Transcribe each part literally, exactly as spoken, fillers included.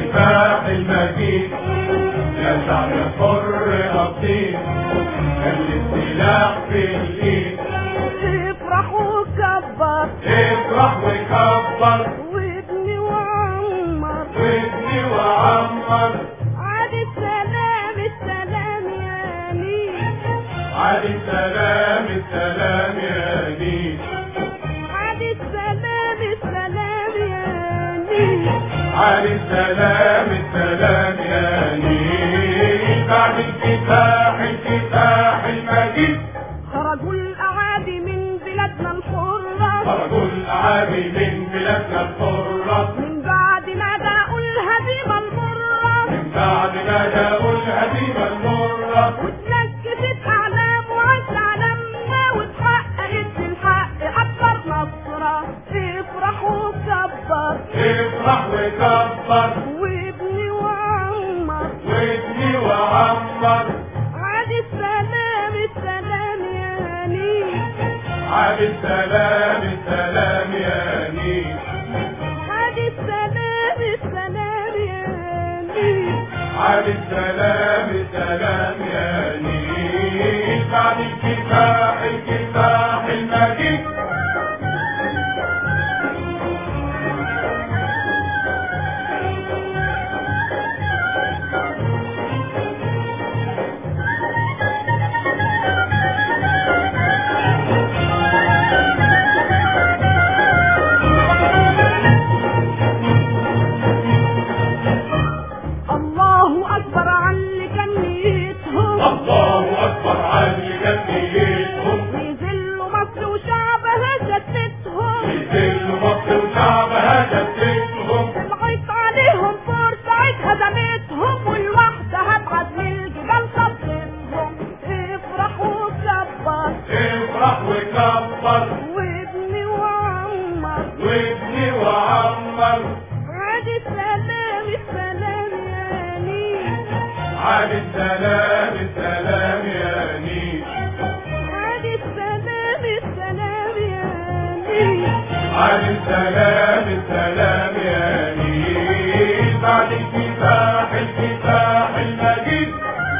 الكفاح المجيد يا شعب حر أصيل خلي السلاح في الإيد افرح وكبر افرح وكبر وابني وعمر وابني وعمر عاد السلام السلام يا نيل عاد السلام السلام يا نيل عاد السلام السلام يا نيل عاد السلام السلام يا نيل بعد الكفاح الكفاح المجيد خرجوا الأعادي من بلادنا الحرة خرجوا الأعادي من بلادنا الحرة من بعد ما داقوا الهزيمة المرة من بعد ما جاءوا الهزيمة المرة واتنكست أعلام وعز علمنا واتحققت الحق أكبر نصرة افرح وكبر افرح وكبر وابني وعمر وابني وعمر عاد السلام السلام يا نيل عاد السلام السلام يا نيل عاد السلام السلام يا نيل عاد السلام السلام يا نيل بعد الكفاح الكفاح المجيد الله أكبر عن اللي كان نيتهم الله أكبر عن جميلهم ويذلوا مصر وشعبها جدتهم يذل مصر وشعبها جدتهم طلعت عليهم فرصة هزمتهم والوحدة بعزم الجبال صدتهم افرح وكبر افرح وكبر وابني وعمر وابني وعمر عاد السلام السلام يا نيل عاد السلام السلام يا نيل عاد السلام السلام يا نيل عاد السلام السلام يا نيل بعد الكفاح الكفاح المجيد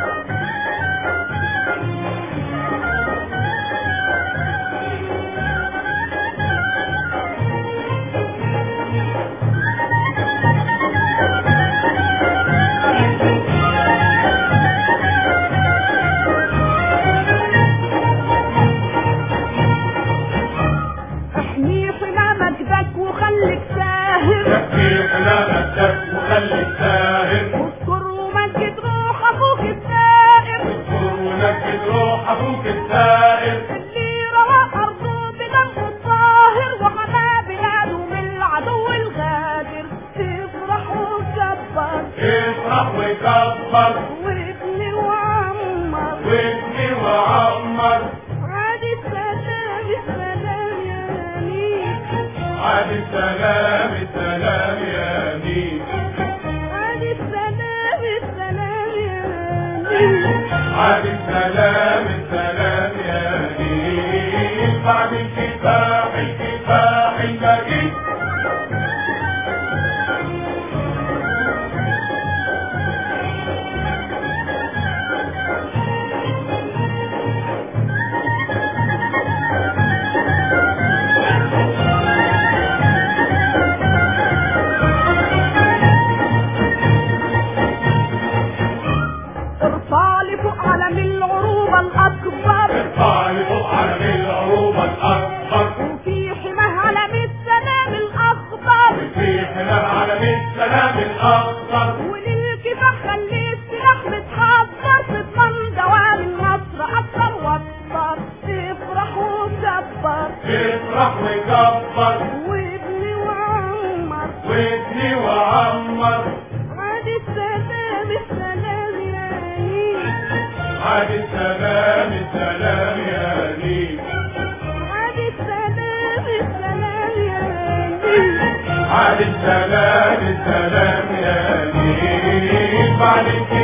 احمي حمى مجدك وخليك ساهر يكفي حلالك وخليك ساهر واذكر ومجد روح اخوك السائر ونجد روح ابوك السائر اللي روى ارضه بدمه الطاهر وحمى بلاده من العدو الغادر افرح وكبر افرح وكبر وابني وعمر وابني وعمر عاد السلام السلام يا نيل عاد السلام السلام يا نيل عاد السلام السلام يا نيل عاد السلام السلام يا نيل بعد الكفاح الكفاح المجيد ارفع لفوق علم العروبة الأكبر ارفع لفوق علم العروبة الأكبر وفي حماه علم السلام الأخضر في حمام علم السلام الأخضر وللكفاح خلي السلاح متحضر تضمن دوام النصر أكثر وأكثر افرح وكبر افرح وكبر وابني وعمر وابني وعمر عاد السلام السلام يا نيل عاد السلام السلام يا نيل عاد السلام السلام يا نيل عاد السلام السلام يا نيل بعد الكفاح